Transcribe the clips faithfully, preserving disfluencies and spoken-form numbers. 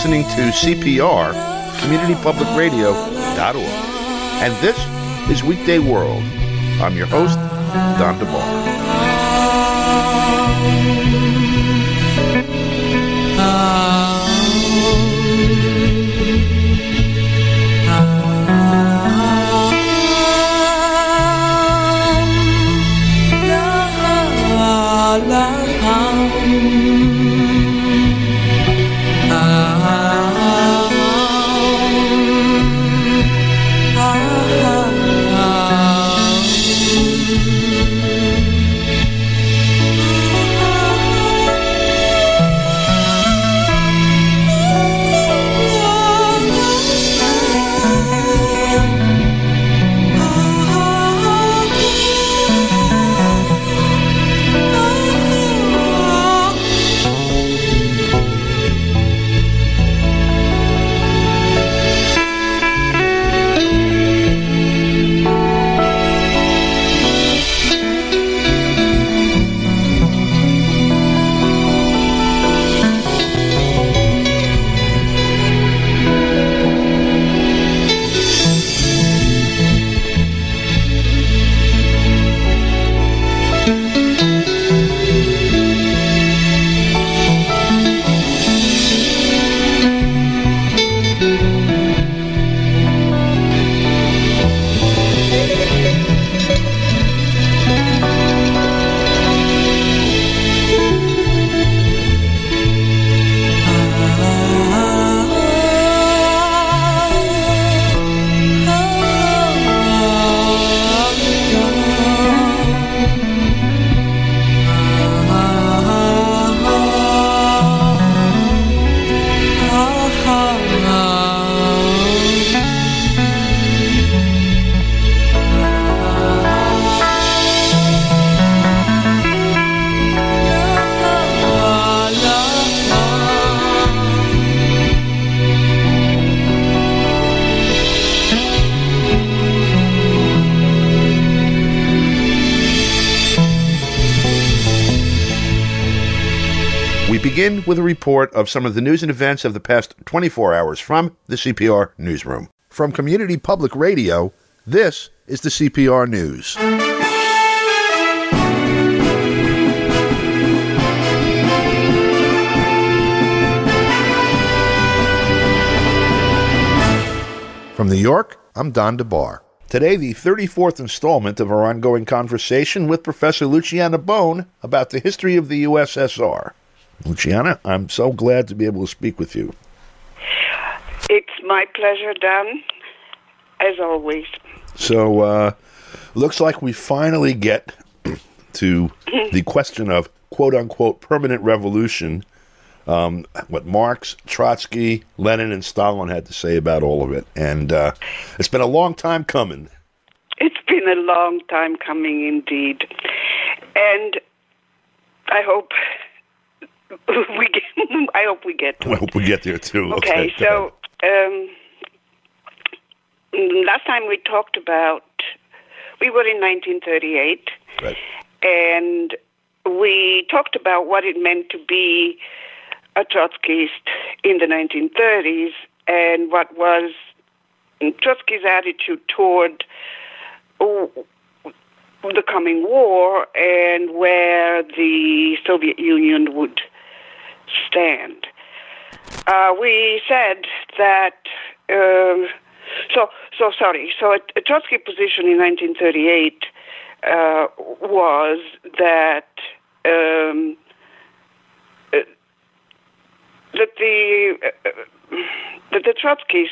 listening to C P R, community public radio dot org. And this is Weekday World. I'm your host, Don DeBar. Begin with a report of some of the news and events of the past twenty-four hours from the C P R Newsroom. From Community Public Radio, this is the C P R News. From New York, I'm Don DeBar. Today, the thirty-fourth installment of our ongoing conversation with Professor Luciana Bone about the history of the U S S R. Luciana, I'm so glad to be able to speak with you. It's my pleasure, Don, as always. So, uh, looks like we finally get to the question of quote-unquote permanent revolution, um, what Marx, Trotsky, Lenin, and Stalin had to say about all of it. And uh, it's been a long time coming. It's been a long time coming indeed. And I hope... We get, I hope we get to I hope we get there, too. Okay, okay so um, last time we talked about, we were in nineteen thirty-eight, right. And we talked about what it meant to be a Trotskyist in the nineteen thirties and what was Trotsky's attitude toward oh, the coming war and where the Soviet Union would stand. Uh, we said that, um, so, so sorry, so a, a Trotsky position in nineteen thirty-eight uh, was that um, uh, that the uh, that the Trotskyists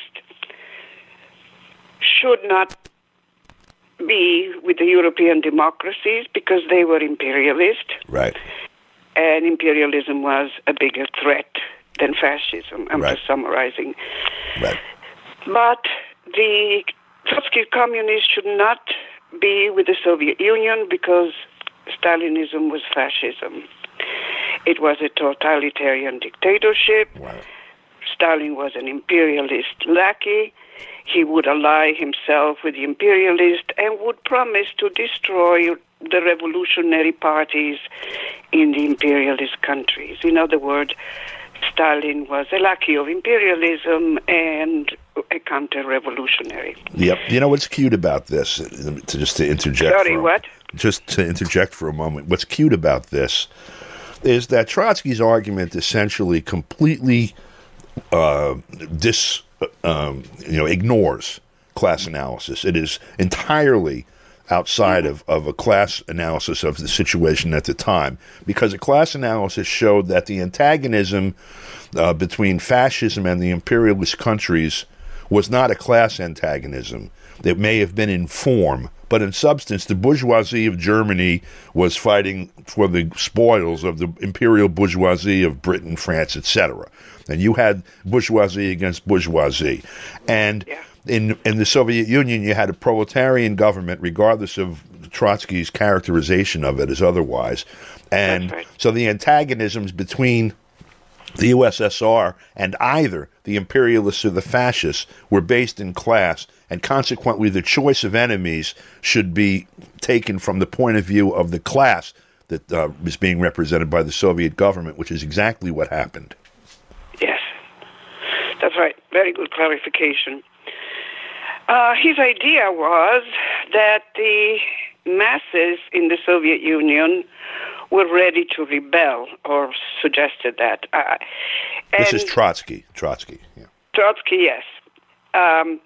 should not be with the European democracies because they were imperialist. Right. And imperialism was a bigger threat than fascism. I'm right. just summarizing. Right. But the Trotsky communists should not be with the Soviet Union because Stalinism was fascism. It was a totalitarian dictatorship. Wow. Stalin was an imperialist lackey. He would ally himself with the imperialists and would promise to destroy the revolutionary parties in the imperialist countries. In other words, Stalin was a lackey of imperialism and a counter-revolutionary. Yep. You know what's cute about this? To just to interject. Sorry, for, what? Just to interject for a moment. What's cute about this is that Trotsky's argument essentially completely uh, dis, um, you know, ignores class analysis. It is entirely outside of, of a class analysis of the situation at the time, because a class analysis showed that the antagonism uh, between fascism and the imperialist countries was not a class antagonism. It may have been in form, but in substance, the bourgeoisie of Germany was fighting for the spoils of the imperial bourgeoisie of Britain, France, et cetera. And you had bourgeoisie against bourgeoisie. And yeah. in in the Soviet Union, you had a proletarian government, regardless of Trotsky's characterization of it as otherwise. And right. so the antagonisms between the U S S R and either the imperialists or the fascists were based in class, and consequently the choice of enemies should be taken from the point of view of the class that uh, is being represented by the Soviet government, which is exactly what happened. Yes, that's right. Very good clarification. Uh, his idea was that the masses in the Soviet Union were ready to rebel, or suggested that. Uh, this is Trotsky. Trotsky, yeah. Trotsky, yes. Um,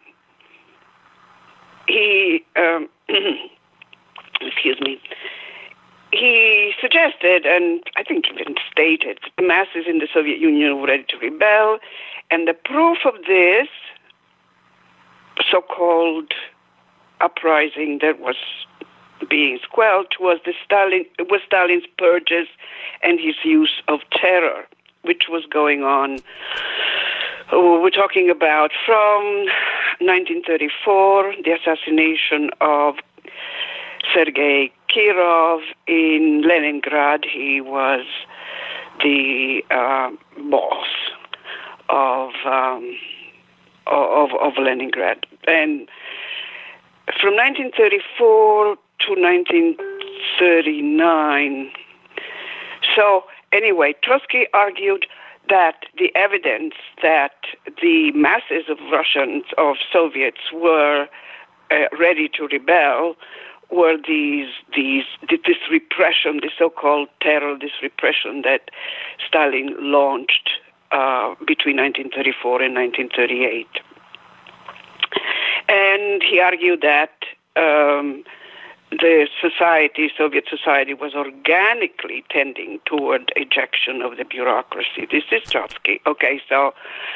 he, um, excuse me, he suggested, and I think even stated, that the masses in the Soviet Union were ready to rebel, and the proof of this so-called uprising that was being squelched was the Stalin was Stalin's purges and his use of terror, which was going on. Oh, we're talking about from nineteen thirty-four, the assassination of Sergei Kirov in Leningrad. He was the uh, boss of, um, of of Leningrad, and from nineteen thirty-four to nineteen thirty-nine. So anyway, Trotsky argued that the evidence that the masses of Russians, of Soviets, were uh, ready to rebel were these, these, this repression, the so-called terror, this repression that Stalin launched uh, between nineteen thirty-four and nineteen thirty-eight. And he argued that um, the society, Soviet society, was organically tending toward ejection of the bureaucracy. This is Trotsky. Okay, so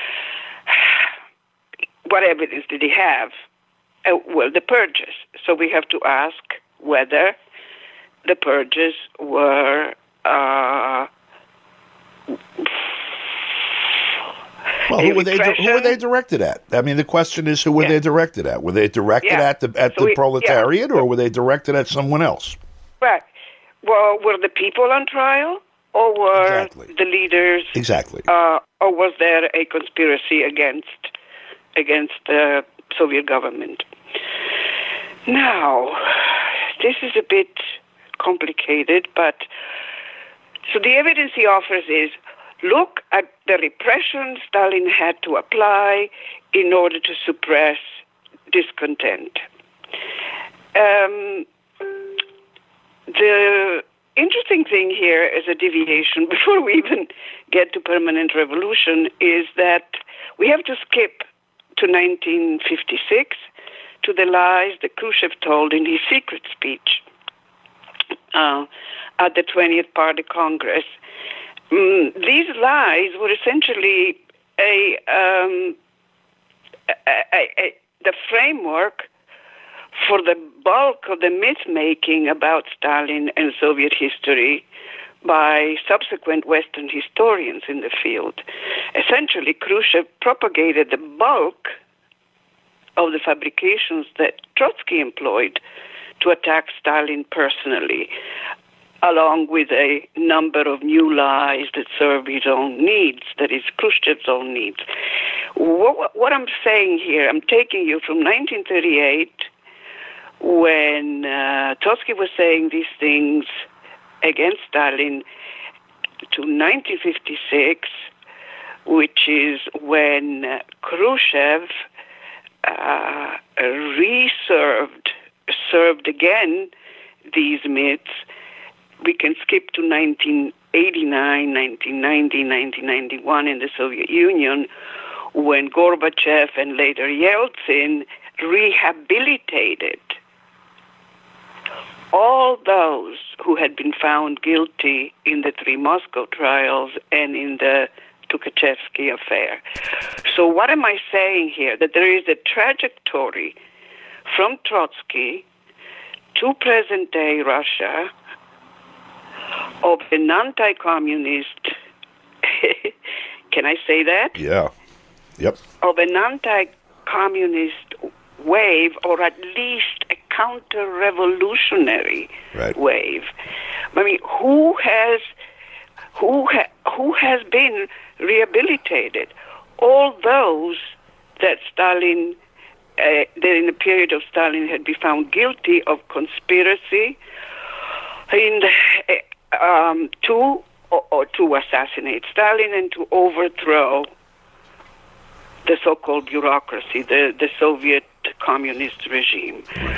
what evidence did he have? Uh, well, the purges. So we have to ask whether the purges were uh, well, who were they? Who were they directed at? I mean, the question is, who were yeah. they directed at? Were they directed yeah. at the at so the we, proletariat, yeah. or were they directed at someone else? Right. Well, were the people on trial, or were exactly. the leaders? Exactly. Uh, or was there a conspiracy against against the Soviet government? Now, this is a bit complicated, but so the evidence he offers is, look at the repression Stalin had to apply in order to suppress discontent. Um, the interesting thing here is a deviation, before we even get to permanent revolution, is that we have to skip to nineteen fifty-six, to the lies that Khrushchev told in his secret speech uh, at the twentieth Party Congress. Mm, these lies were essentially a, um, a, a, a the framework for the bulk of the myth-making about Stalin and Soviet history by subsequent Western historians in the field. Essentially, Khrushchev propagated the bulk of the fabrications that Trotsky employed to attack Stalin personally, along with a number of new lies that serve his own needs, that is, Khrushchev's own needs. What, what I'm saying here, I'm taking you from nineteen thirty-eight, when uh, Trotsky was saying these things against Stalin, to nineteen fifty-six, which is when uh, Khrushchev uh, reserved, served again these myths. We can skip to nineteen eighty-nine, nineteen ninety, nineteen ninety-one in the Soviet Union, when Gorbachev and later Yeltsin rehabilitated all those who had been found guilty in the three Moscow trials and in the Tukhachevsky affair. So what am I saying here? That there is a trajectory from Trotsky to present-day Russia of an anti-communist, can I say that? Yeah. Yep. Of an anti-communist wave, or at least a counter-revolutionary right. wave. I mean, who has who ha, who has been rehabilitated? All those that Stalin, uh, that in the period of Stalin had been found guilty of conspiracy in the, uh, um, to or, or to assassinate Stalin and to overthrow the so-called bureaucracy, the, the Soviet communist regime.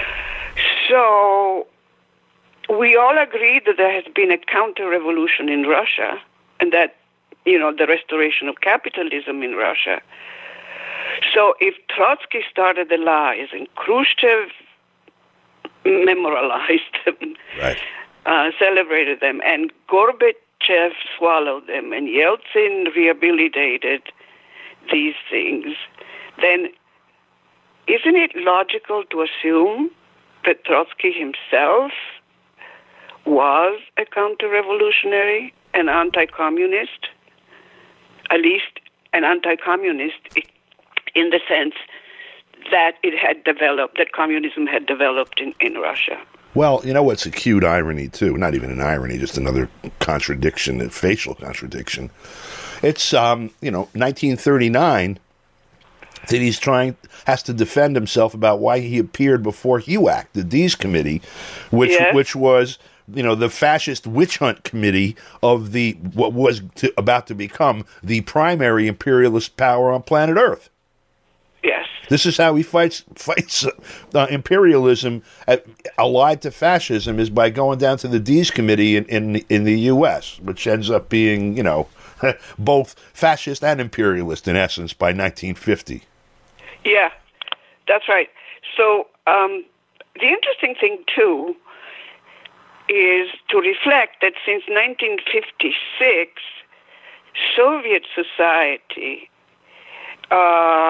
So we all agree that there has been a counter-revolution in Russia, and that, you know, the restoration of capitalism in Russia. So if Trotsky started the lies and Khrushchev memorialized them, right. uh, celebrated them, and Gorbachev swallowed them, and Yeltsin rehabilitated these things, then isn't it logical to assume that Trotsky himself was a counter-revolutionary, an anti-communist, at least an anti-communist in the sense that it had developed, that communism had developed in, in Russia? Well, you know what's a cute irony, too? Not even an irony, just another contradiction, a facial contradiction. It's, um, you know, nineteen thirty-nine that he's trying, has to defend himself about why he appeared before HUAC, the Dees Committee, which yes. which was, you know, the fascist witch hunt committee of the, what was to, about to become the primary imperialist power on planet Earth. Yes. This is how he fights fights uh, imperialism at, allied to fascism, is by going down to the Dees Committee in, in, in the U S, which ends up being, you know, both fascist and imperialist in essence by nineteen fifty. Yeah, that's right. So um, the interesting thing, too, is to reflect that since nineteen fifty-six, Soviet society uh,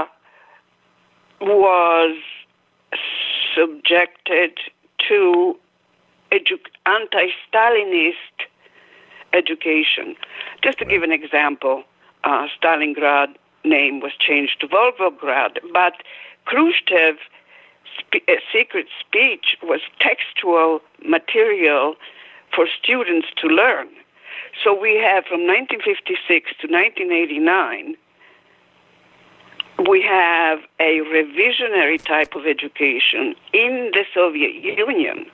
was subjected to edu- anti-Stalinist education. Just to give an example, uh, Stalingrad name was changed to Volgograd, but Khrushchev's spe- uh, secret speech was textual material for students to learn. So we have from nineteen fifty-six to nineteen eighty-nine, we have a revisionary type of education in the Soviet Union,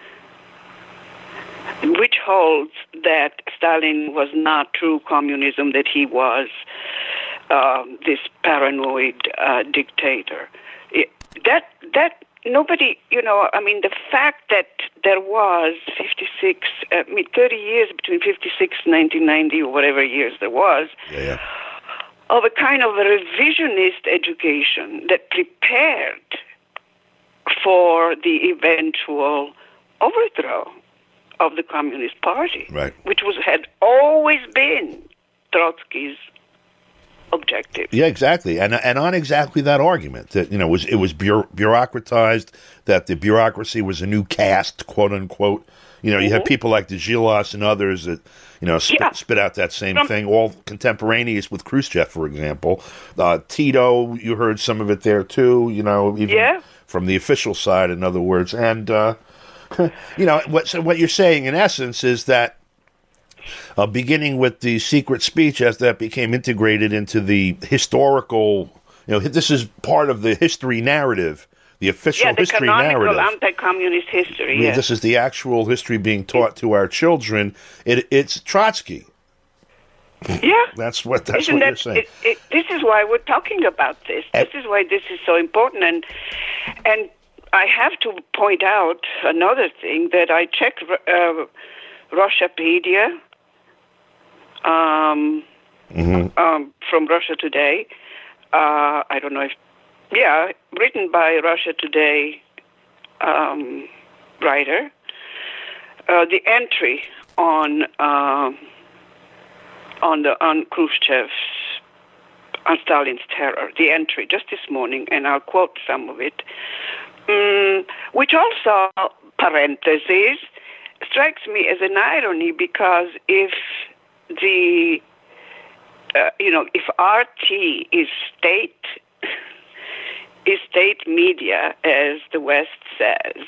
which holds that Stalin was not true communism, that he was um, this paranoid uh, dictator. It, that that nobody, you know, I mean, the fact that there was fifty-six, uh, I mean, thirty years between fifty-six and nineteen ninety, or whatever years there was, yeah, yeah. of a kind of a revisionist education that prepared for the eventual overthrow of the Communist Party, right. which was had always been Trotsky's objective. Yeah, exactly, and and on exactly that argument that, you know, was it was bureau- bureaucratized, that the bureaucracy was a new caste, quote unquote. You know, mm-hmm. you have people like the Djilas and others that, you know, spit, yeah. spit out that same From- thing, all contemporaneous with Khrushchev, for example. Uh, Tito, you heard some of it there too. You know, even yeah. from the official side, in other words, and. Uh, You know, what so what you're saying in essence is that uh, beginning with the secret speech, as that became integrated into the historical, you know, this is part of the history narrative, the official yeah, the history canonical narrative. anti-communist history. I mean, yes. This is the actual history being taught to our children. It, it's Trotsky. Yeah. That's what that's Isn't what that, you're saying. It, it, this is why we're talking about this. This is why this is so important. And and I have to point out another thing that I checked uh, Russiapedia um, Mm-hmm. um, from Russia Today. Uh, I don't know if, yeah, written by Russia Today um, writer. Uh, the entry on uh, on the on Khrushchev's on Stalin's terror. The entry just this morning, and I'll quote some of it, um, which also parentheses strikes me as an irony because if the uh, you know if R T is state is state media as the West says.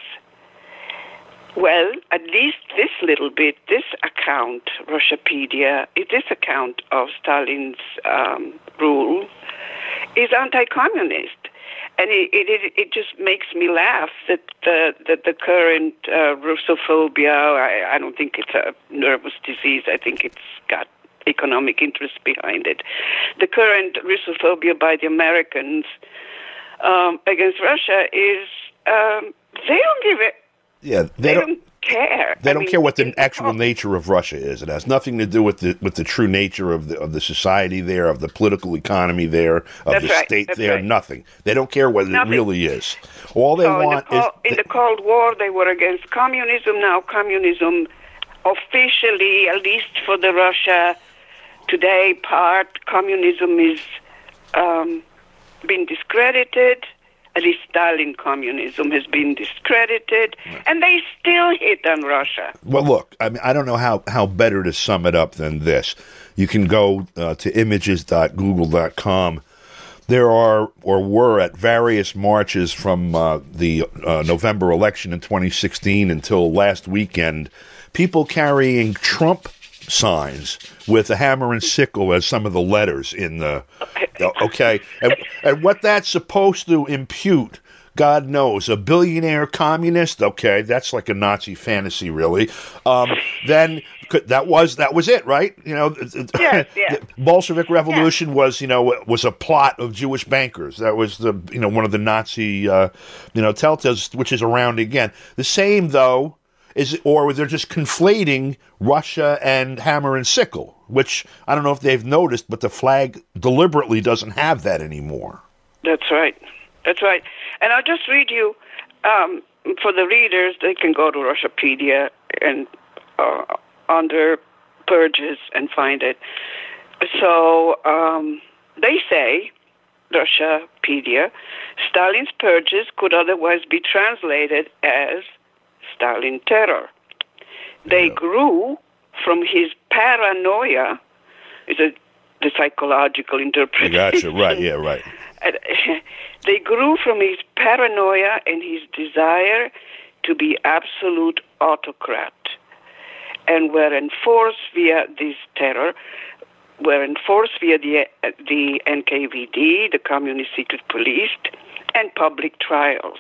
Well, at least this little bit, this account, Russiapedia, this account of Stalin's um, rule is anti-communist. And it, it it just makes me laugh that the, that the current uh, Russophobia, I, I don't think it's a nervous disease, I think it's got economic interest behind it. The current Russophobia by the Americans um, against Russia is, um, they don't give it, Yeah, they, they don't, don't care. They I don't mean, care what the in- actual oh, nature of Russia is. It has nothing to do with the with the true nature of the of the society there, of the political economy there, of That's the right, state that's there. right. Nothing. They don't care what Nothing. it really is. All they So want in, the Cold, is in the Cold War, they were against communism. Now communism, officially, at least for the Russia Today part, communism is um, been discredited. At least Stalin communism has been discredited, and they still hit on Russia. well. Look, I mean, I don't know how how better to sum it up than this. You can go uh, to images dot google dot com. There are or were at various marches from uh, the uh, November election in twenty sixteen until last weekend, people carrying Trump signs with a hammer and sickle as some of the letters in the okay, and, and what that's supposed to impute, God knows, a billionaire communist. Okay, that's like a Nazi fantasy, really. Um, then could- that was that was it, right? You know, Yes, yes. the Bolshevik Revolution was you know was a plot of Jewish bankers. That was the you know one of the Nazi uh, you know telltales, which is around again. The same though. Is it, or they're just conflating Russia and hammer and sickle, which I don't know if they've noticed, but the flag deliberately doesn't have that anymore. That's right. That's right. And I'll just read you, um, for the readers, they can go to Russiapedia and uh, under purges and find it. So um, they say, Russiapedia, Stalin's purges could otherwise be translated as Stalin terror. They Yeah. grew from his paranoia, is a the psychological I interpretation. gotcha. Right. Yeah. Right. And they grew from his paranoia and his desire to be absolute autocrat, and were enforced via this terror, were enforced via the the N K V D, the Communist Secret Police, and public trials.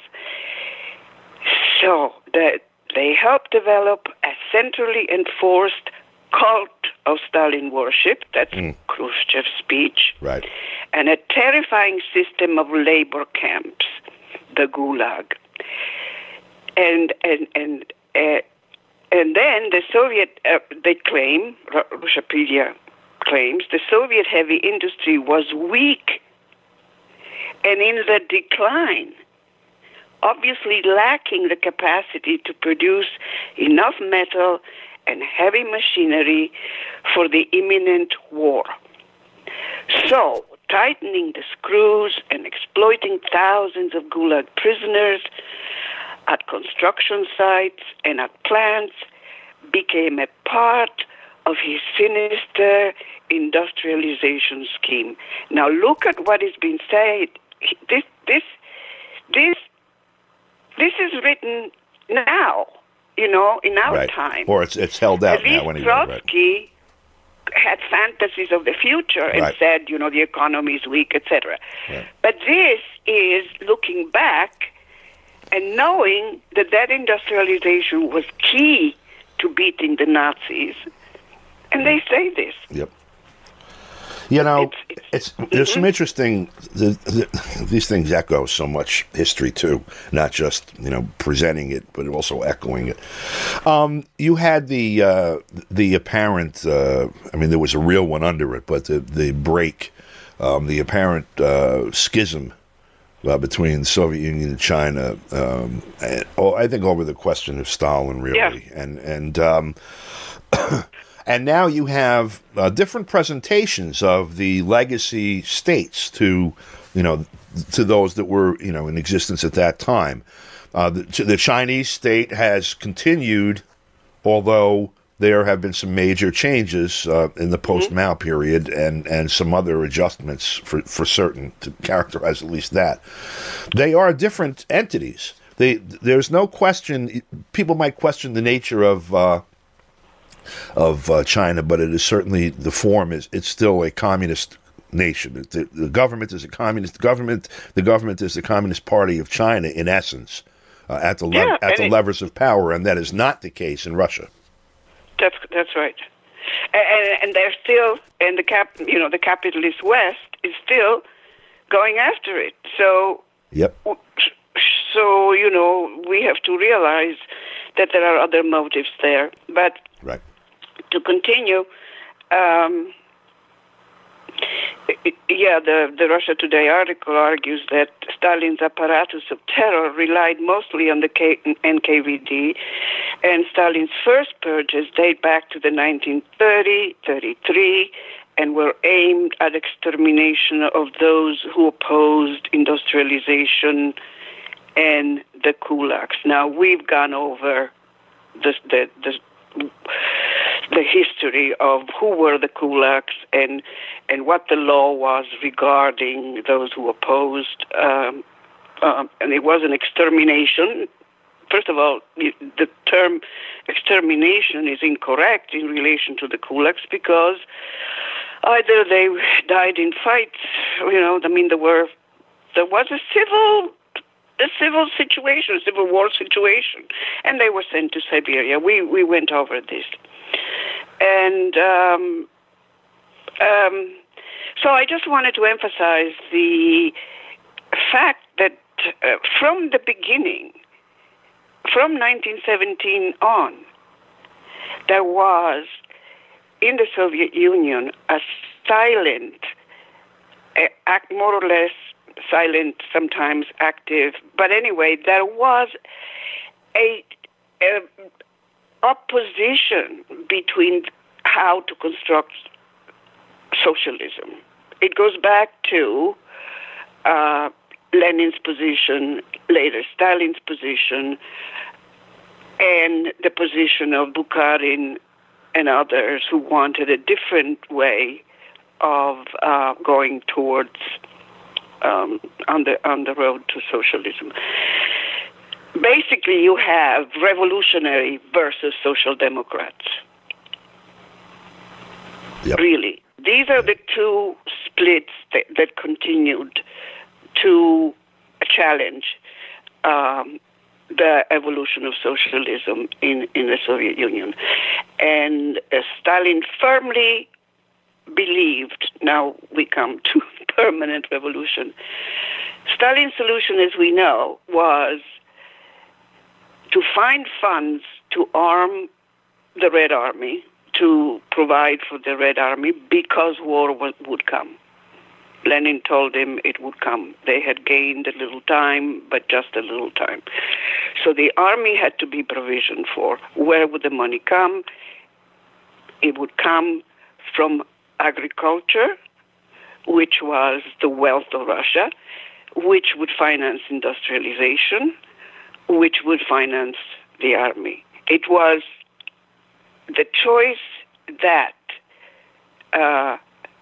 So that they helped develop a centrally enforced cult of Stalin worship, that's Mm. Khrushchev's speech, Right. and a terrifying system of labor camps, the Gulag. And and and uh, and then the Soviet, uh, they claim, Russiapedia claims, the Soviet heavy industry was weak and in the decline, obviously lacking the capacity to produce enough metal and heavy machinery for the imminent war. So, tightening the screws and exploiting thousands of Gulag prisoners at construction sites and at plants became a part of his sinister industrialization scheme. Now look at what is being said. This, this, this, this is written now, you know, in our Right. time. Or it's it's held out At now least anyway. Right. Trotsky had fantasies of the future and Right. said, you know, the economy is weak, et cetera. Right. But this is looking back and knowing that that industrialization was key to beating the Nazis. And they say this. Yep. You know, it's, it's, it's there's mm-hmm. some interesting. The, the, these things echo so much history too, not just you know presenting it, but also echoing it. Um, you had the uh, the apparent. Uh, I mean, there was a real one under it, but the the break, um, the apparent uh, schism uh, between the Soviet Union and China. Um, and, oh, I think over the question of Stalin, really, yeah. and and. Um, And now you have uh, different presentations of the legacy states to, you know, to those that were, you know, in existence at that time. Uh, the, the Chinese state has continued, although there have been some major changes uh, in the post-Mao period and, and some other adjustments for, for certain to characterize at least that. They are different entities. They, there's no question. People might question the nature of. Uh, of uh, China, but it is certainly the form is it's still a communist nation. The, the government is a communist government. The government is the Communist Party of China in essence, uh, at the le- yeah, at the it, levers of power, and that is not the case in Russia. That's that's right, and, and they're still, and the cap, you know, the capitalist West is still going after it. So, yep. So you know, we have to realize that there are other motives there, but. Right. To continue, um, yeah, the, the Russia Today article argues that Stalin's apparatus of terror relied mostly on the K- N K V D, and Stalin's first purges date back to the nineteen thirty, thirty-three, and were aimed at extermination of those who opposed industrialization and the kulaks. Now, we've gone over the the, the the history of who were the kulaks and and what the law was regarding those who opposed. Um, um, and it was an extermination. First of all, the term extermination is incorrect in relation to the kulaks because either they died in fights, you know, I mean, there were there was a civil a civil situation, a civil war situation, and they were sent to Siberia. We we went over this. And um, um, so I just wanted to emphasize the fact that uh, from the beginning, from nineteen seventeen on, there was in the Soviet Union a silent, uh, act more or less silent, sometimes active, but anyway, there was a, a opposition between how to construct socialism. It goes back to uh, Lenin's position, later Stalin's position, and the position of Bukharin and others who wanted a different way of uh, going towards um, on the on the road to socialism. Basically, you have revolutionary versus social democrats. Yep. Really, these are the two splits that, that continued to challenge um, the evolution of socialism in, in the Soviet Union. And uh, Stalin firmly believed, now we come to permanent revolution. Stalin's solution, as we know, was to find funds to arm the Red Army, to provide for the Red Army, because war would, would come. Lenin told him it would come. They had gained a little time, but just a little time. So the army had to be provisioned for. Where would the money come? It would come from agriculture, which was the wealth of Russia, which would finance industrialization, which would finance the army. It was the choice that uh,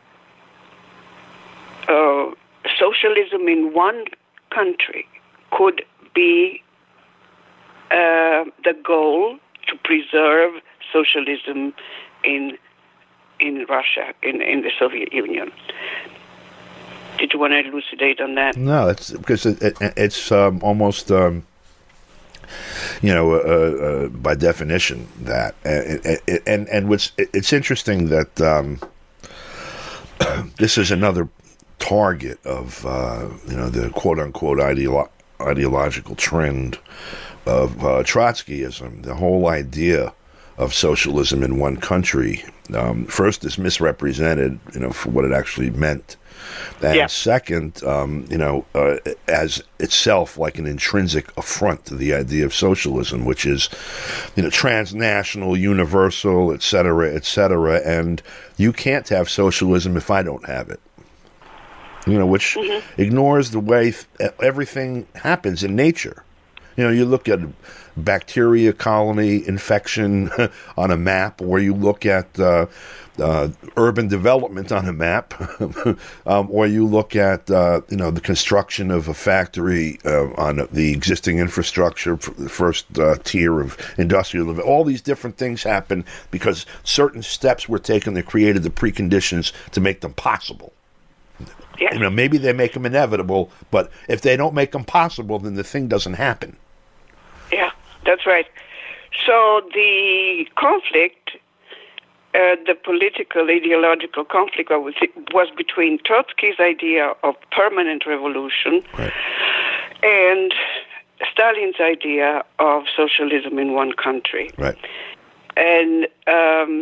uh, socialism in one country could be uh, the goal to preserve socialism in in Russia, in, in the Soviet Union. Did you want to elucidate on that? No, it's because it, it, it's um, almost, um, you know, uh, uh, by definition that, and and, and what's it's interesting that um, this is another target of uh, you know the quote unquote ideolo- ideological trend of uh, Trotskyism. The whole idea of socialism in one country, um, first, is misrepresented, you know, for what it actually meant. And yeah. second, um, you know, uh, as itself like an intrinsic affront to the idea of socialism, which is, you know, transnational, universal, et cetera, et cetera. And you can't have socialism if I don't have it. You know, which mm-hmm. ignores the way th- everything happens in nature. You know, you look at bacteria colony infection on a map, or you look at uh, uh, urban development on a map, um, or you look at, uh, you know, the construction of a factory uh, on the existing infrastructure, the first uh, tier of industrial development. All these different things happen because certain steps were taken that created the preconditions to make them possible. Yeah. You know, maybe they make them inevitable, but if they don't make them possible, then the thing doesn't happen. Yeah, that's right. So the conflict, uh, the political, ideological conflict was, was between Trotsky's idea of permanent revolution right. and Stalin's idea of socialism in one country. Right. And um,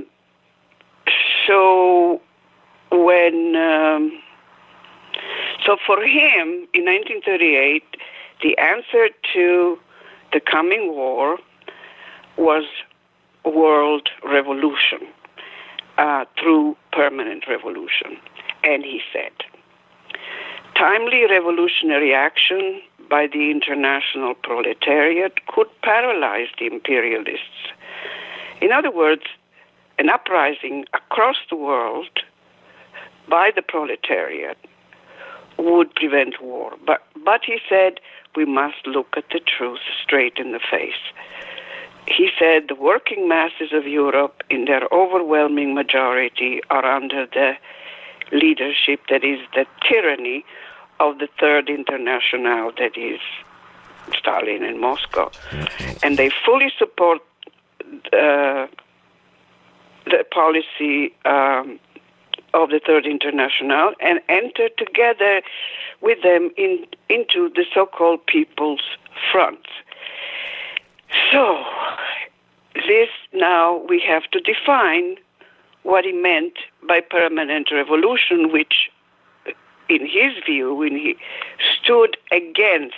so when... Um, so for him, in nineteen thirty-eight, the answer to the coming war was world revolution uh, through permanent revolution. And he said, timely revolutionary action by the international proletariat could paralyze the imperialists. In other words, an uprising across the world by the proletariat would prevent war. But, but he said, we must look at the truth straight in the face. He said the working masses of Europe, in their overwhelming majority, are under the leadership, that is, the tyranny of the Third International, that is, Stalin and Moscow. And they fully support uh, the policy um, of the Third International and enter together with them in, into the so-called People's Front. So, this now we have to define what he meant by permanent revolution, which, in his view, when he stood against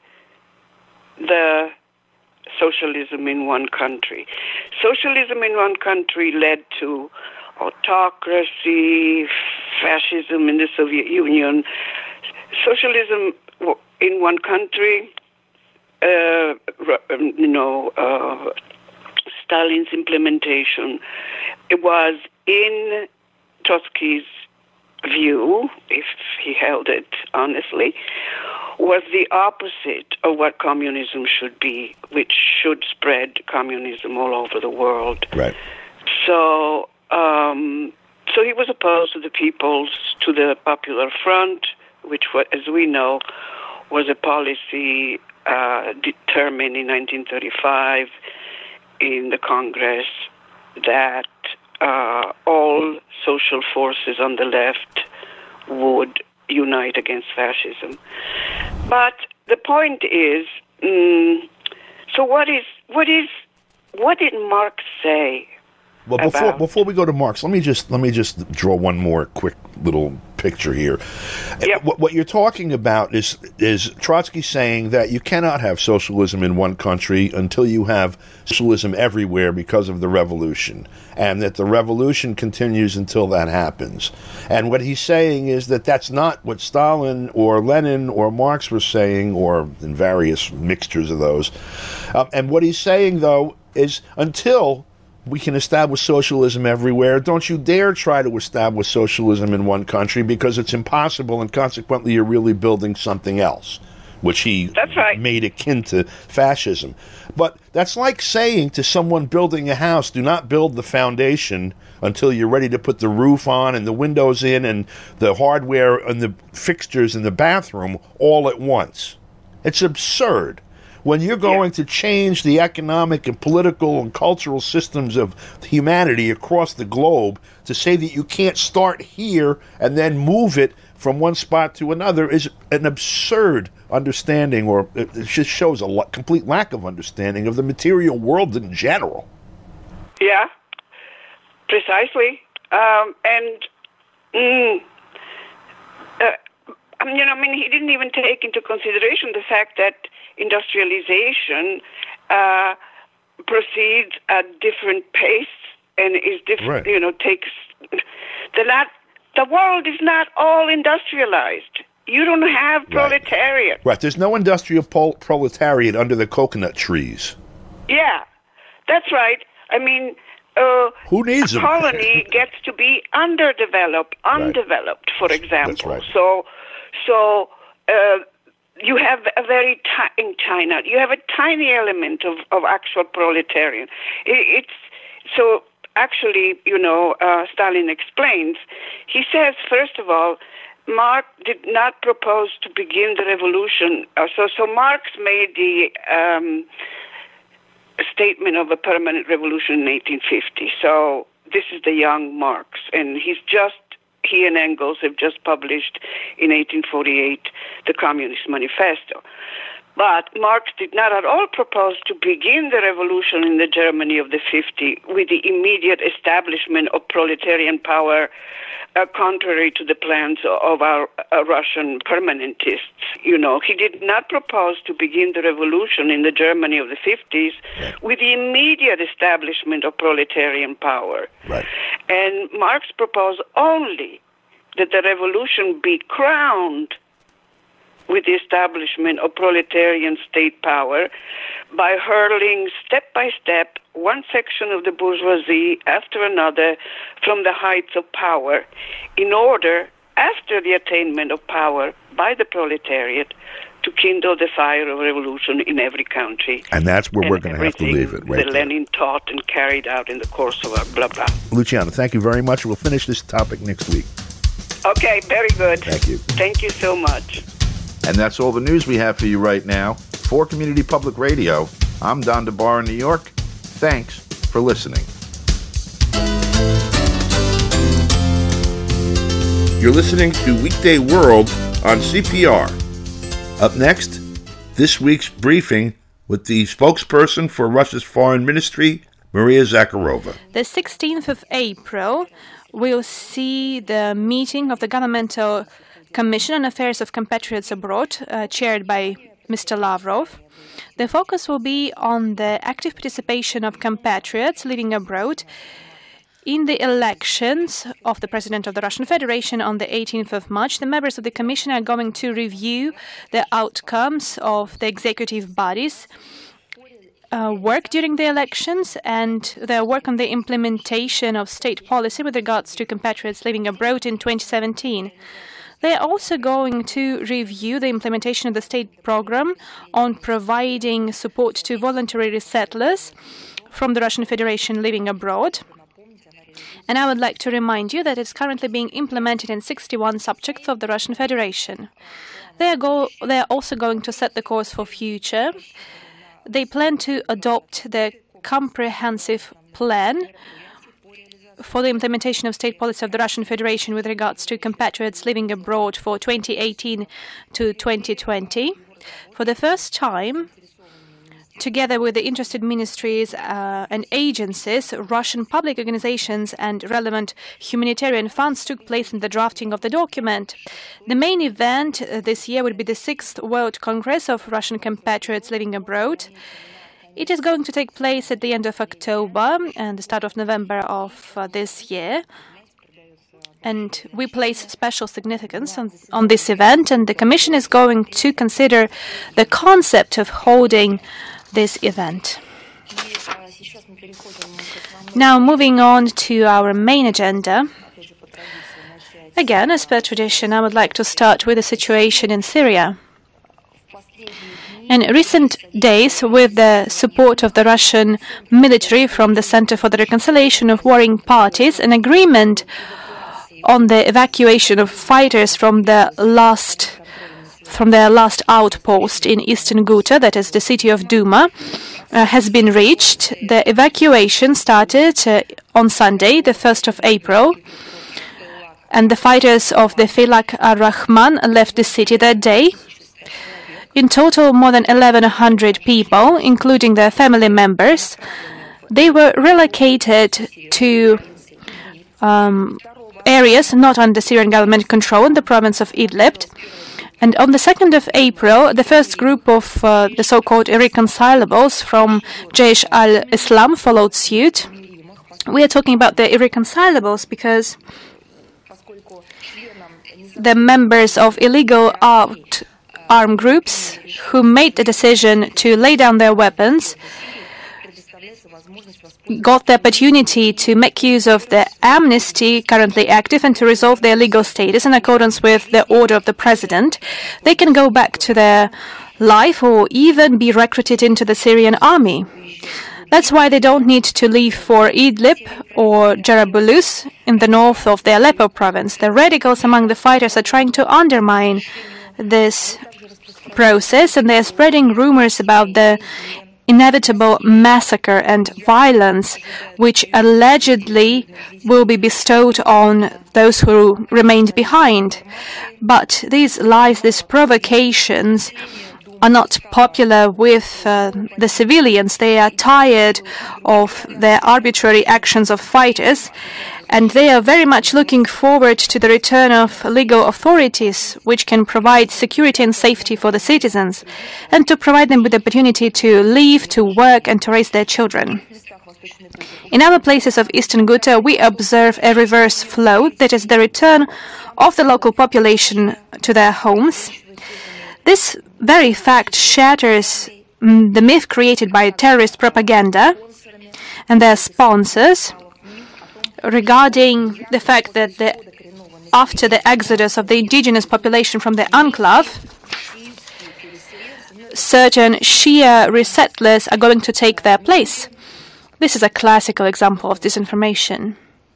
the socialism in one country. Socialism in one country led to autocracy, fascism in the Soviet Union. Socialism in one country, uh, you know, uh, Stalin's implementation, it was, in Trotsky's view, if he held it honestly, was the opposite of what communism should be, which should spread communism all over the world. Right. So, um, so he was opposed to the People's, to the Popular Front, which, as we know, was a policy uh, determined in nineteen thirty-five in the Congress that uh, all social forces on the left would unite against fascism. But the point is, um, so what is what is what did Marx say? Well, before before we go to Marx, let me just let me just draw one more quick little picture here. Yep. What, what you're talking about is is Trotsky saying that you cannot have socialism in one country until you have socialism everywhere because of the revolution, and that the revolution continues until that happens. And what he's saying is that that's not what Stalin or Lenin or Marx were saying, or in various mixtures of those. Um, and what he's saying, though, is until we can establish socialism everywhere, don't you dare try to establish socialism in one country, because it's impossible, and consequently you're really building something else, which he that's right. made akin to fascism. But that's like saying to someone building a house, do not build the foundation until you're ready to put the roof on and the windows in and the hardware and the fixtures in the bathroom all at once. It's absurd. when you're going yeah. to change the economic and political and cultural systems of humanity across the globe, to say that you can't start here and then move it from one spot to another is an absurd understanding, or it just shows a lo- complete lack of understanding of the material world in general. Yeah, precisely. Um, and, mm, uh, you know, I mean, he didn't even take into consideration the fact that industrialization uh, proceeds at different pace and is different, right. you know, takes the lat- the world is not all industrialized. You don't have proletariat. Right. right. There's no industrial pol- proletariat under the coconut trees. Yeah, that's right. I mean, uh, who needs a them? colony gets to be underdeveloped, undeveloped, right. for example. That's right. So, so uh, you have a very ti- in China. You have a tiny element of, of actual proletarian. It, it's so. Actually, you know, uh, Stalin explains. He says, first of all, Marx did not propose to begin the revolution. Uh, so, so Marx made the um, statement of a permanent revolution in eighteen fifty. So this is the young Marx, and he's just he and Engels have just published in eighteen forty-eight the Communist Manifesto. But Marx did not at all propose to begin the revolution in the Germany of the fifties with the immediate establishment of proletarian power, uh, contrary to the plans of our uh, Russian permanentists. You know, he did not propose to begin the revolution in the Germany of the fifties with the immediate establishment of proletarian power. Right. And Marx proposed only that the revolution be crowned with the establishment of proletarian state power by hurling step by step one section of the bourgeoisie after another from the heights of power in order, after the attainment of power by the proletariat, to kindle the fire of revolution in every country. And that's where and we're going to have to leave it. Right that there. Lenin taught and carried out in the course of our blah, blah. Luciana, thank you very much. We'll finish this topic next week. Okay, very good. Thank you. Thank you so much. And that's all the news we have for you right now. For Community Public Radio, I'm Don DeBar in New York. Thanks for listening. You're listening to Weekday World on C P R. Up next, this week's briefing with the spokesperson for Russia's foreign ministry, Maria Zakharova. The sixteenth of April, we'll see the meeting of the Governmental Commission on Affairs of Compatriots Abroad, uh, chaired by Mister Lavrov. The focus will be on the active participation of compatriots living abroad in the elections of the President of the Russian Federation on the eighteenth of March. The members of the Commission are going to review the outcomes of the executive bodies' uh, work during the elections and their work on the implementation of state policy with regards to compatriots living abroad in twenty seventeen. They are also going to review the implementation of the state program on providing support to voluntary resettlers from the Russian Federation living abroad. And I would like to remind you that it's currently being implemented in sixty-one subjects of the Russian Federation. They are, go- they are also going to set the course for future. They plan to adopt the comprehensive plan for the implementation of state policy of the Russian Federation with regards to compatriots living abroad for twenty eighteen to twenty twenty. For the first time, together with the interested ministries uh, and agencies, Russian public organizations and relevant humanitarian funds took place in the drafting of the document. The main event uh, this year would be the sixth World Congress of Russian compatriots living abroad. It is going to take place at the end of October and the start of November of uh, this year. And we place special significance on, on this event, and the Commission is going to consider the concept of holding this event. Now, moving on to our main agenda. Again, as per tradition, I would like to start with the situation in Syria. In recent days, with the support of the Russian military from the Center for the Reconciliation of Warring Parties, an agreement on the evacuation of fighters from the last from their last outpost in eastern Ghouta, that is the city of Duma, uh, has been reached. The evacuation started uh, on Sunday, the first of April, and the fighters of the Feilaq ar-Rahman left the city that day. In total, more than eleven hundred people, including their family members, they were relocated to um, areas not under Syrian government control in the province of Idlib. And on the second of April, the first group of uh, the so-called irreconcilables from Jaish al-Islam followed suit. We are talking about the irreconcilables because the members of illegal armed, armed groups who made the decision to lay down their weapons got the opportunity to make use of the amnesty currently active and to resolve their legal status in accordance with the order of the president. They can go back to their life or even be recruited into the Syrian army. That's why they don't need to leave for Idlib or Jarablus in the north of the Aleppo province. The radicals among the fighters are trying to undermine this process, and they're spreading rumors about the inevitable massacre and violence which allegedly will be bestowed on those who remained behind. But these lies, these provocations are not popular with uh, the civilians. They are tired of the arbitrary actions of fighters, and they are very much looking forward to the return of legal authorities which can provide security and safety for the citizens and to provide them with the opportunity to live, to work and to raise their children. In other places of eastern Ghouta, we observe a reverse flow, that is the return of the local population to their homes. This very fact shatters mm, the myth created by terrorist propaganda and their sponsors regarding the fact that the, after the exodus of the indigenous population from the enclave, certain Shia resettlers are going to take their place. This is a classical example of disinformation.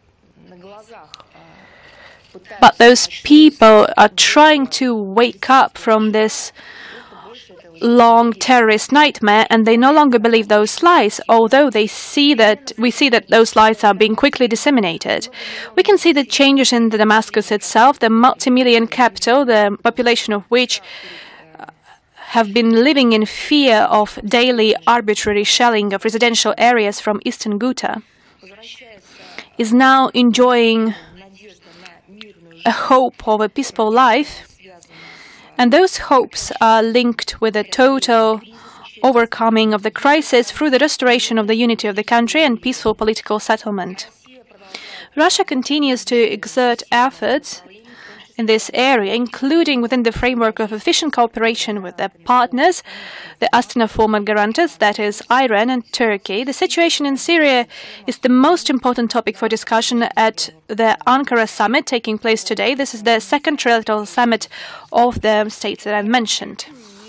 But those people are trying to wake up from this long terrorist nightmare, and they no longer believe those lies, although they see that we see that those lies are being quickly disseminated. We can see the changes in the Damascus itself, the multi-million capital, the population of which have been living in fear of daily arbitrary shelling of residential areas from eastern Ghouta, is now enjoying a hope of a peaceful life. And those hopes are linked with a total overcoming of the crisis through the restoration of the unity of the country and peaceful political settlement. Russia continues to exert efforts in this area, including within the framework of efficient cooperation with their partners, the Astana former guarantors, that is Iran and Turkey. The situation in Syria is the most important topic for discussion at the Ankara summit taking place today. This is the second trilateral summit of the states that I've mentioned.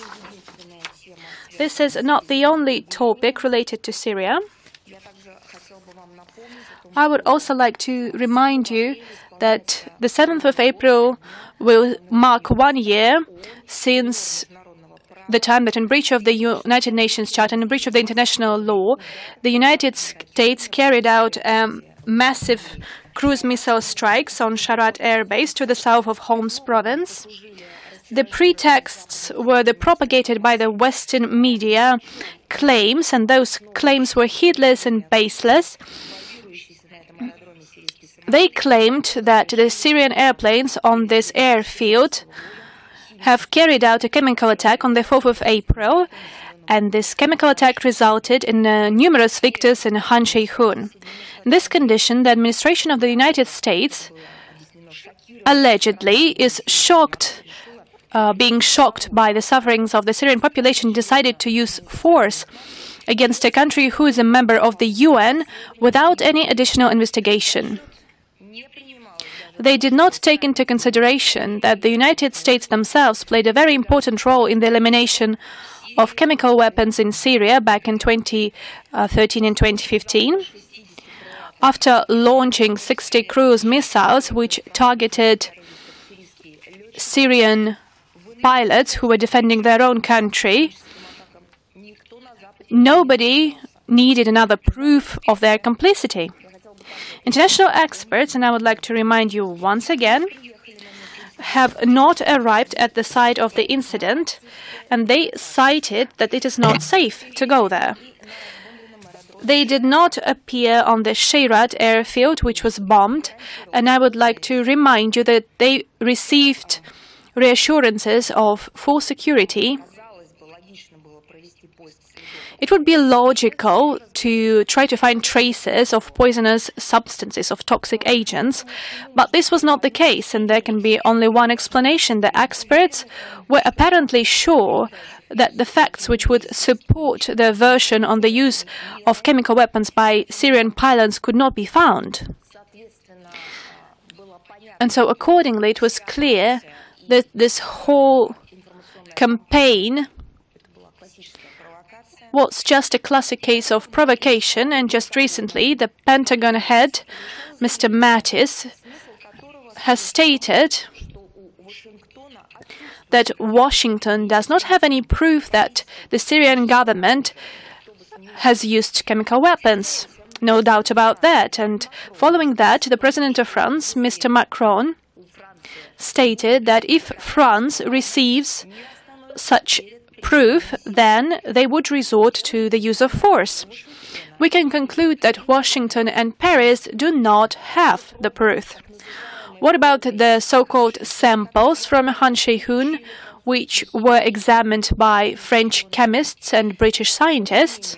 This is not the only topic related to Syria. I would also like to remind you that the seventh of April will mark one year since the time that in breach of the United Nations Charter and in breach of the international law, the United States carried out um, massive cruise missile strikes on Sharat Air Base to the south of Homs province. The pretexts were the propagated by the Western media claims, and those claims were heedless and baseless. They claimed that the Syrian airplanes on this airfield have carried out a chemical attack on the fourth of April, and this chemical attack resulted in uh, numerous victims in Han Sheikhoun. In this condition, the administration of the United States allegedly is shocked, uh, being shocked by the sufferings of the Syrian population, decided to use force against a country who is a member of the U N without any additional investigation. They did not take into consideration that the United States themselves played a very important role in the elimination of chemical weapons in Syria back in twenty thirteen and twenty fifteen, after launching sixty cruise missiles which targeted Syrian pilots who were defending their own country. Nobody needed another proof of their complicity. International experts, and I would like to remind you once again, have not arrived at the site of the incident, and they cited that it is not safe to go there. They did not appear on the Shayrat airfield, which was bombed, and I would like to remind you that they received reassurances of full security. It would be logical to try to find traces of poisonous substances, of toxic agents, but this was not the case, and there can be only one explanation. The experts were apparently sure that the facts which would support their version on the use of chemical weapons by Syrian pilots could not be found. And so accordingly, it was clear that this whole campaign was just a classic case of provocation, and just recently the Pentagon head, Mister Mattis, has stated that Washington does not have any proof that the Syrian government has used chemical weapons. No doubt about that. And following that, the President of France, Mister Macron, stated that if France receives such proof, then they would resort to the use of force. We can conclude that Washington and Paris do not have the proof. What about the so-called samples from Han Shih-hoon, which were examined by French chemists and British scientists?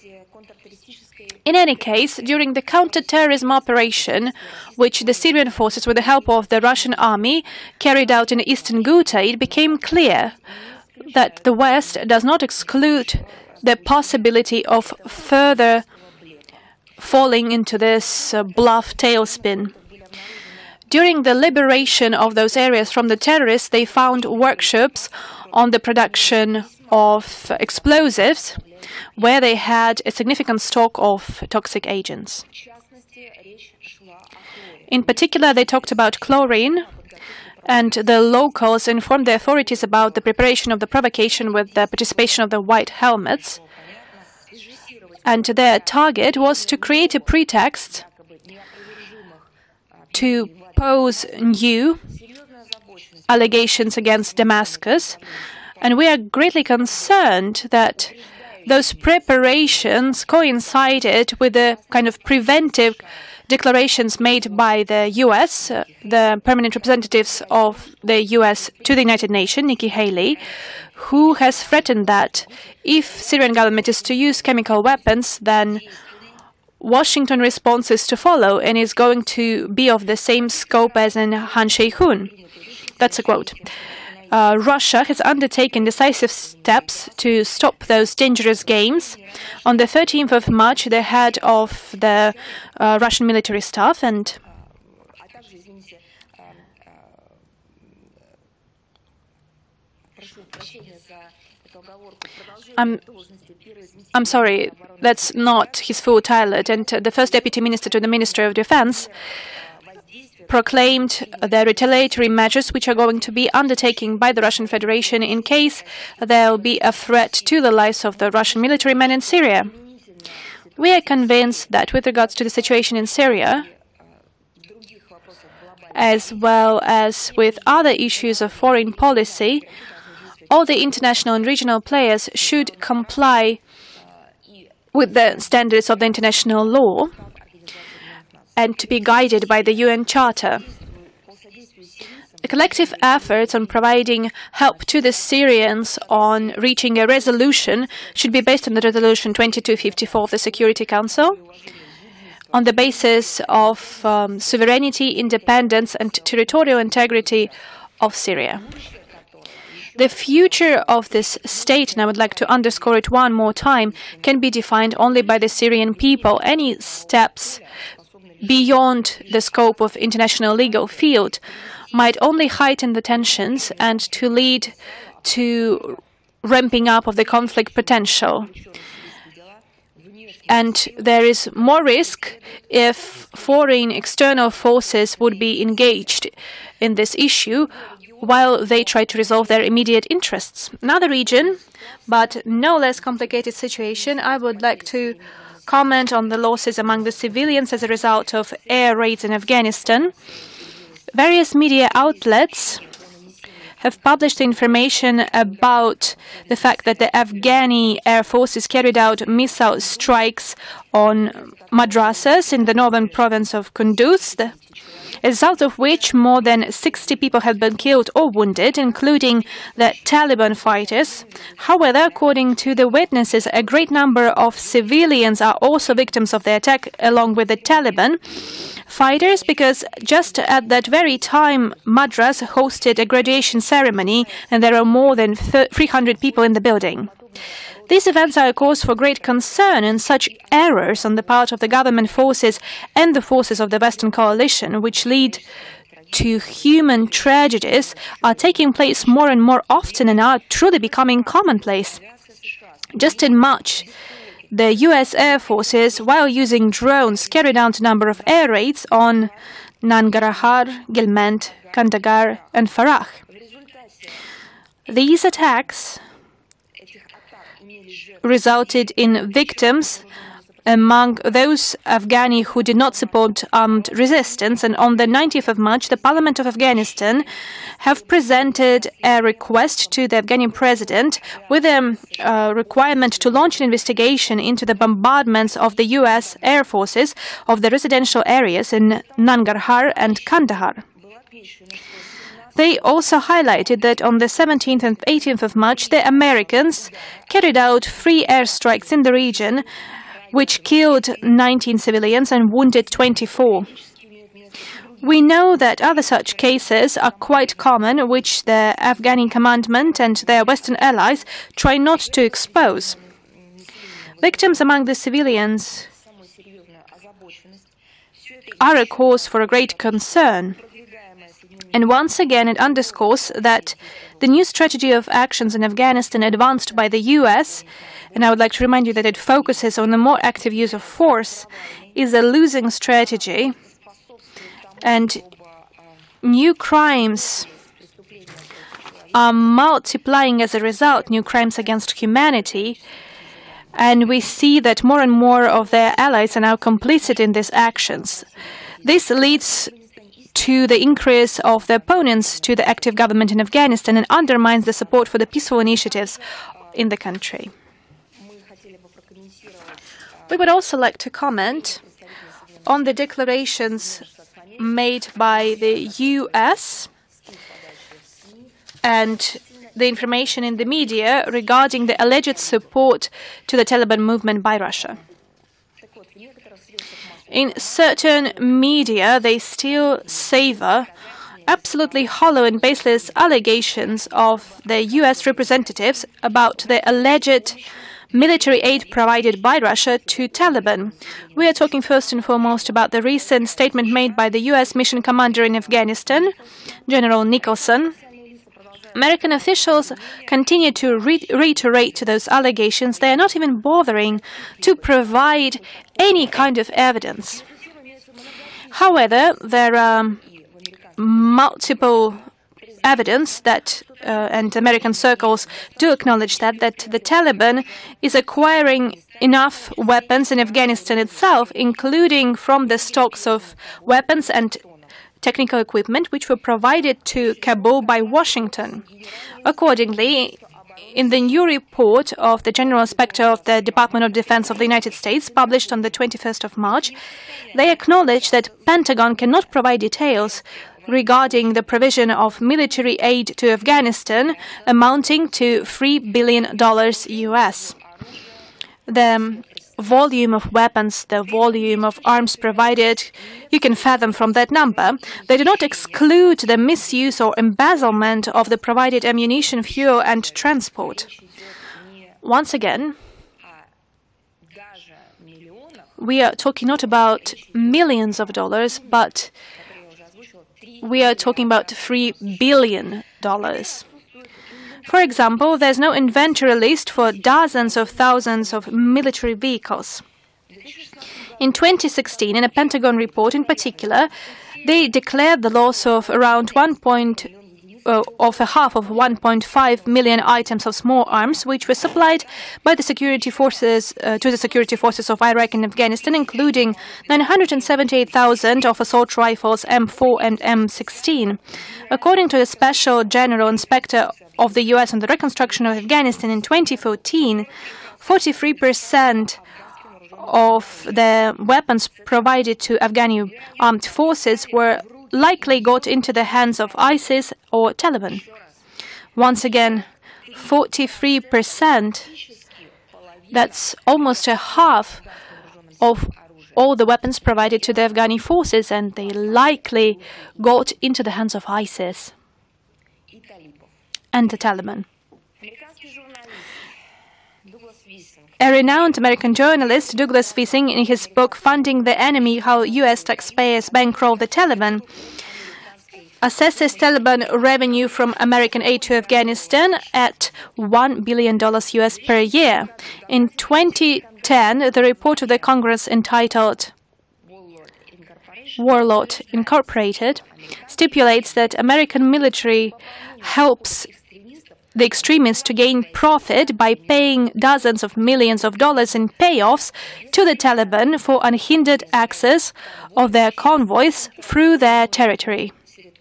In any case, during the counter-terrorism operation, which the Syrian forces, with the help of the Russian army, carried out in eastern Ghouta, it became clear that the West does not exclude the possibility of further falling into this uh, bluff tailspin. During the liberation of those areas from the terrorists, they found workshops on the production of explosives, where they had a significant stock of toxic agents. In particular, they talked about chlorine, and the locals informed the authorities about the preparation of the provocation with the participation of the white helmets. And their target was to create a pretext to pose new allegations against Damascus. And we are greatly concerned that those preparations coincided with the kind of preventive declarations made by the U S, uh, the permanent representatives of the U S to the United Nations, Nikki Haley, who has threatened that if Syrian government is to use chemical weapons, then Washington response is to follow and is going to be of the same scope as in Han Shih-hoon. That's a quote. Uh, Russia has undertaken decisive steps to stop those dangerous games. On the thirteenth of March, the head of the uh, Russian military staff and I'm, I'm sorry, that's not his full title. And uh, the first deputy minister to the Ministry of Defense proclaimed the retaliatory measures which are going to be undertaken by the Russian Federation in case there will be a threat to the lives of the Russian military men in Syria. We are convinced that with regards to the situation in Syria, as well as with other issues of foreign policy, all the international and regional players should comply with the standards of the international law and to be guided by the U N Charter. The collective efforts on providing help to the Syrians on reaching a resolution should be based on the Resolution twenty-two fifty-four of the Security Council, on the basis of um, sovereignty, independence and territorial integrity of Syria. The future of this state, and I would like to underscore it one more time, can be defined only by the Syrian people. Any steps beyond the scope of international legal field might only heighten the tensions and to lead to ramping up of the conflict potential. And there is more risk if foreign external forces would be engaged in this issue, while they try to resolve their immediate interests. Another region, but no less complicated situation, I would like to comment on the losses among the civilians as a result of air raids in Afghanistan. Various media outlets have published information about the fact that the Afghani air forces carried out missile strikes on madrasas in the northern province of Kunduz, the result of which more than sixty people had been killed or wounded, including the Taliban fighters. However, according to the witnesses, a great number of civilians are also victims of the attack, along with the Taliban fighters, because just at that very time, Madras hosted a graduation ceremony, and there are more than three hundred people in the building. These events are a cause for great concern, and such errors on the part of the government forces and the forces of the Western coalition, which lead to human tragedies, are taking place more and more often and are truly becoming commonplace. Just in March, the U S Air Forces, while using drones, carried out a number of air raids on Nangarhar, Guilmand, Kandahar, and Farah. These attacks resulted in victims among those Afghani who did not support armed resistance, and on the nineteenth of March, the Parliament of Afghanistan have presented a request to the Afghani president with a uh, requirement to launch an investigation into the bombardments of the U S Air Forces of the residential areas in Nangarhar and Kandahar. They also highlighted that on the seventeenth and eighteenth of March, the Americans carried out three airstrikes in the region, which killed nineteen civilians and wounded twenty-four. We know that other such cases are quite common, which the Afghani commandment and their Western allies try not to expose. Victims among the civilians are a cause for a great concern. And once again, it underscores that the new strategy of actions in Afghanistan advanced by the U S, and I would like to remind you that it focuses on a more active use of force, is a losing strategy, and new crimes are multiplying as a result, new crimes against humanity, and we see that more and more of their allies are now complicit in these actions. This leads to the increase of the opponents to the active government in Afghanistan and undermines the support for the peaceful initiatives in the country. We would also like to comment on the declarations made by the U S and the information in the media regarding the alleged support to the Taliban movement by Russia. In certain media, they still savor absolutely hollow and baseless allegations of the U S representatives about the alleged military aid provided by Russia to Taliban. We are talking first and foremost about the recent statement made by the U S mission commander in Afghanistan, General Nicholson. American officials continue to re reiterate those allegations. They are not even bothering to provide any kind of evidence. However, there are multiple evidence that, uh, and American circles do acknowledge that, that the Taliban is acquiring enough weapons in Afghanistan itself, including from the stocks of weapons and technical equipment which were provided to Kabul by Washington. Accordingly, in the new report of the General Inspector of the Department of Defense of the United States, published on the twenty-first of March, they acknowledge that Pentagon cannot provide details regarding the provision of military aid to Afghanistan amounting to three billion dollars U S. The volume of weapons, the volume of arms provided, you can fathom from that number. They do not exclude the misuse or embezzlement of the provided ammunition, fuel, and transport. Once again, we are talking not about millions of dollars, but we are talking about three billion dollars. For example, there's no inventory list for dozens of thousands of military vehicles. In twenty sixteen, in a Pentagon report in particular, they declared the loss of around one point uh, of a half of one point five million items of small arms, which were supplied by the security forces uh, to the security forces of Iraq and Afghanistan, including nine hundred seventy-eight thousand of assault rifles M four and M sixteen. According to the Special General Inspector of the U S on the reconstruction of Afghanistan in twenty fourteen, forty-three percent of the weapons provided to Afghani armed forces were likely got into the hands of ISIS or Taliban. Once again, forty-three percent, that's almost a half of all the weapons provided to the Afghani forces, and they likely got into the hands of ISIS and the Taliban. A renowned American journalist, Douglas Wissing, in his book Funding the Enemy, How U S Taxpayers Bankroll the Taliban, assesses Taliban revenue from American aid to Afghanistan at one billion dollars U S per year. In twenty ten, the report of the Congress entitled Warlord Incorporated stipulates that American military helps the extremists to gain profit by paying dozens of millions of dollars in payoffs to the Taliban for unhindered access of their convoys through their territory.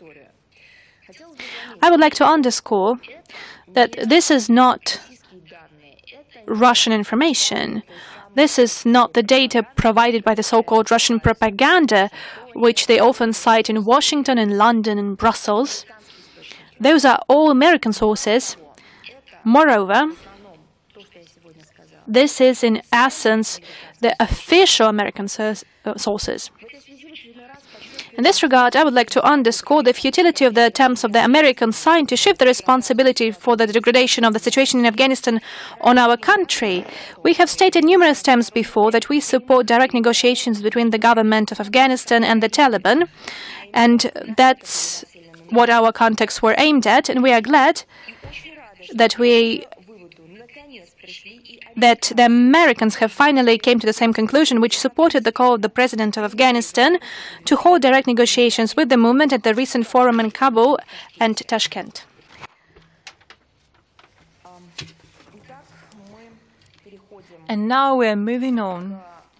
I would like to underscore that this is not Russian information. This is not the data provided by the so-called Russian propaganda, which they often cite in Washington, in London, and Brussels. Those are all American sources. Moreover, this is in essence the official American sources. In this regard, I would like to underscore the futility of the attempts of the American side to shift the responsibility for the degradation of the situation in Afghanistan on our country. We have stated numerous times before that we support direct negotiations between the government of Afghanistan and the Taliban, and that's what our contacts were aimed at, and we are glad that we that the Americans have finally came to the same conclusion, which supported the call of the President of Afghanistan to hold direct negotiations with the movement at the recent forum in Kabul and Tashkent. And now we're moving on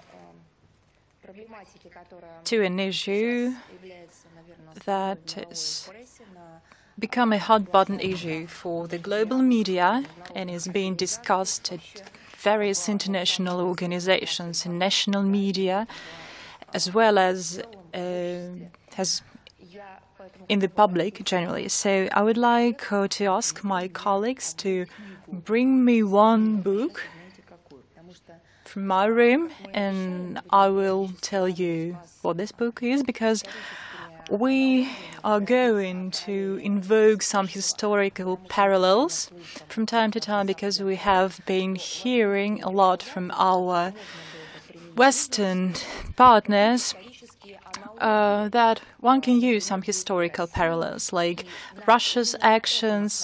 to an issue that is become a hot-button issue for the global media and is being discussed at various international organizations and national media, as well as uh, has in the public generally. So I would like uh, to ask my colleagues to bring me one book from my room, and I will tell you what this book is, because we are going to invoke some historical parallels from time to time, because we have been hearing a lot from our Western partners uh, that one can use some historical parallels, like Russia's actions,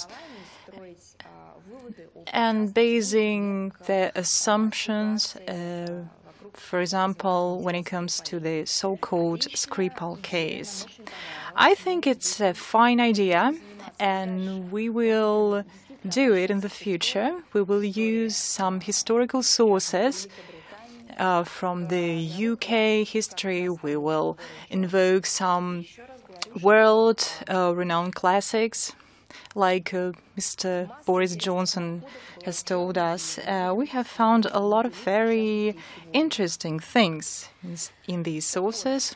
and basing their assumptions, uh, for example, when it comes to the so-called Skripal case. I think it's a fine idea, and we will do it in the future. We will use some historical sources uh, from the U K history. We will invoke some world-renowned uh, classics, like uh, Mister Boris Johnson has told us. Uh, we have found a lot of very interesting things in, in these sources.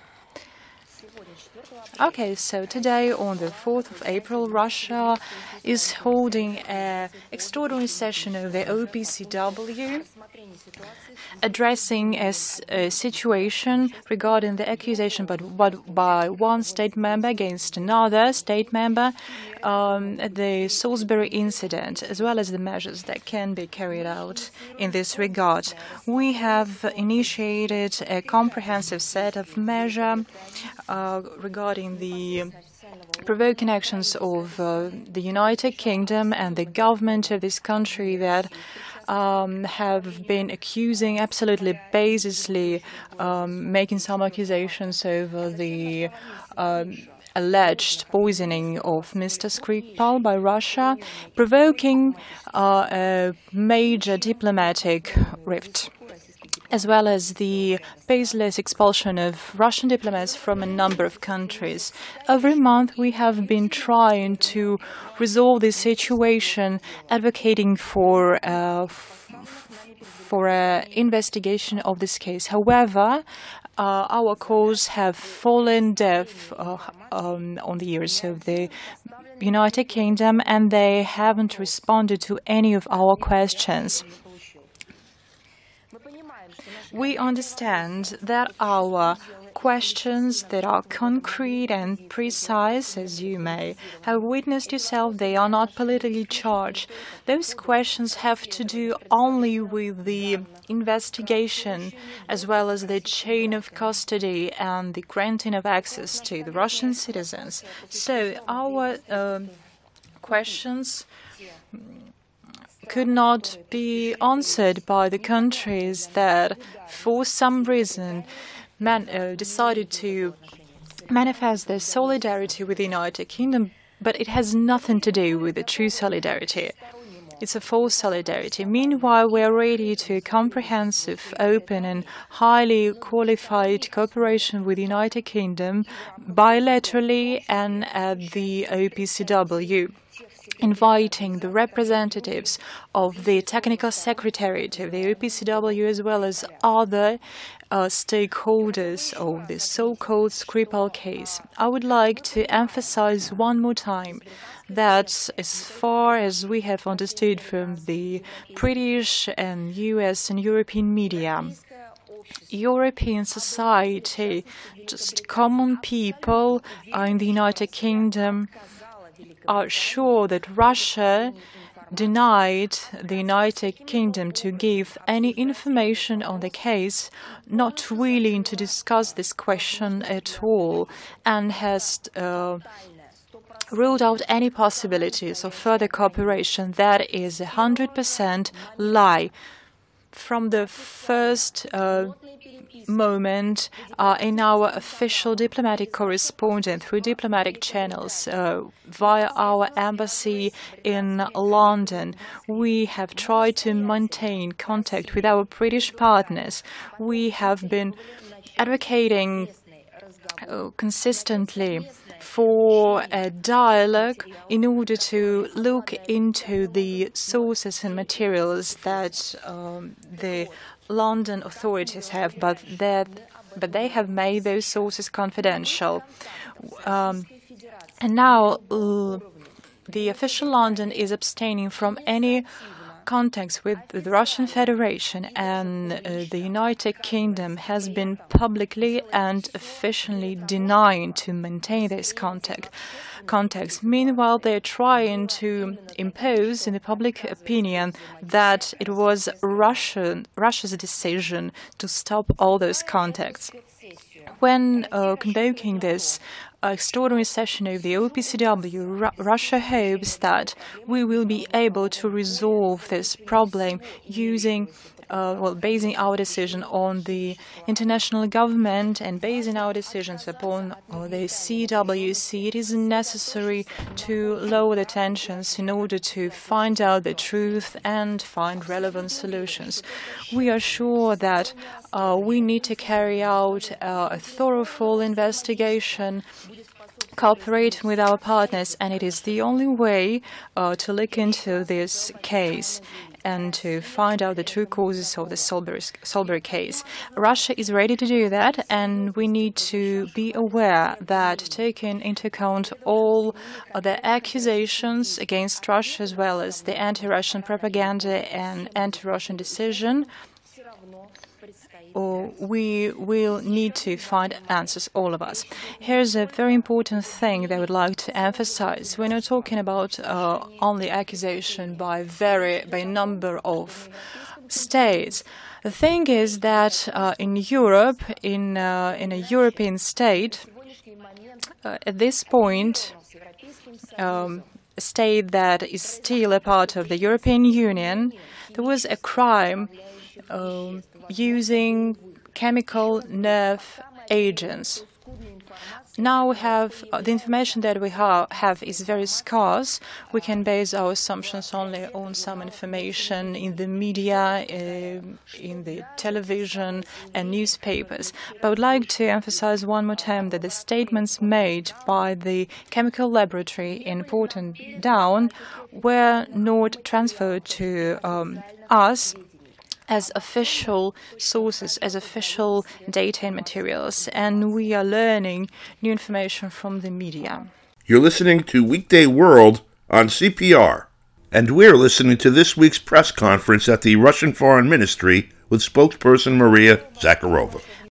Okay, so today, on the fourth of April, Russia is holding an extraordinary session of the O P C W, addressing a, a situation regarding the accusation by, by one state member against another state member, um, the Salisbury incident, as well as the measures that can be carried out in this regard. We have initiated a comprehensive set of measures uh, regarding the provoking actions of uh, the United Kingdom and the government of this country that Um, have been accusing absolutely baselessly, um, making some accusations over the um, alleged poisoning of Mister Skripal by Russia, provoking uh, a major diplomatic rift, as well as the baseless expulsion of Russian diplomats from a number of countries. Every month we have been trying to resolve this situation, advocating for uh, for an investigation of this case. However, uh, our calls have fallen deaf uh, um, on the ears of the United Kingdom, and they haven't responded to any of our questions. We understand that our questions that are concrete and precise, as you may have witnessed yourself, they are not politically charged. Those questions have to do only with the investigation, as well as the chain of custody and the granting of access to the Russian citizens. So our uh, questions could not be answered by the countries that, for some reason, man, uh, decided to manifest their solidarity with the United Kingdom, but it has nothing to do with the true solidarity. It's a false solidarity. Meanwhile, we are ready to comprehensive, open and highly qualified cooperation with the United Kingdom bilaterally and at the O P C W, inviting the representatives of the Technical Secretariat of the O P C W as well as other uh, stakeholders of the so-called Skripal case. I would like to emphasize one more time that, as far as we have understood from the British and U S and European media, European society, just common people uh, in the United Kingdom, are sure that Russia denied the United Kingdom to give any information on the case, not willing to discuss this question at all, and has uh, ruled out any possibilities of further cooperation. That is a hundred percent lie. From the first uh, moment uh, in our official diplomatic correspondence through diplomatic channels uh, via our embassy in London, we have tried to maintain contact with our British partners. We have been advocating uh, consistently for a dialogue in order to look into the sources and materials that um, the London authorities have, but that but they have made those sources confidential. Um, and now uh, the official London is abstaining from any contacts with the Russian Federation, and uh, the United Kingdom has been publicly and officially denying to maintain this contact. Contacts. Meanwhile, they're trying to impose in the public opinion that it was Russian, Russia's decision to stop all those contacts. When uh, convoking this uh, extraordinary session of the O P C W, Ru Russia hopes that we will be able to resolve this problem using Uh, well, basing our decision on the international government and basing our decisions upon uh, the C W C. It is necessary to lower the tensions in order to find out the truth and find relevant solutions. We are sure that uh, we need to carry out uh, a thorough full investigation, cooperating with our partners, and it is the only way uh, to look into this case and to find out the true causes of the Salisbury, Salisbury case. Russia is ready to do that, and we need to be aware that, taking into account all the accusations against Russia as well as the anti-Russian propaganda and anti-Russian decision, or we will need to find answers, all of us. Here's a very important thing that I would like to emphasize. We're not talking about uh, only accusation by very by a number of states. The thing is that uh, in Europe, in uh, in a European state, uh, at this point, um, a state that is still a part of the European Union, there was a crime Um, using chemical nerve agents. Now we have uh, the information that we ha have is very scarce. We can base our assumptions only on some information in the media, uh, in the television and newspapers. But I would like to emphasize one more time that the statements made by the chemical laboratory in Porton Down were not transferred to um, us as official sources, as official data and materials, and we are learning new information from the media. You're listening to Weekday World on C P R, and we're listening to this week's press conference at the Russian Foreign Ministry with spokesperson Maria Zakharova.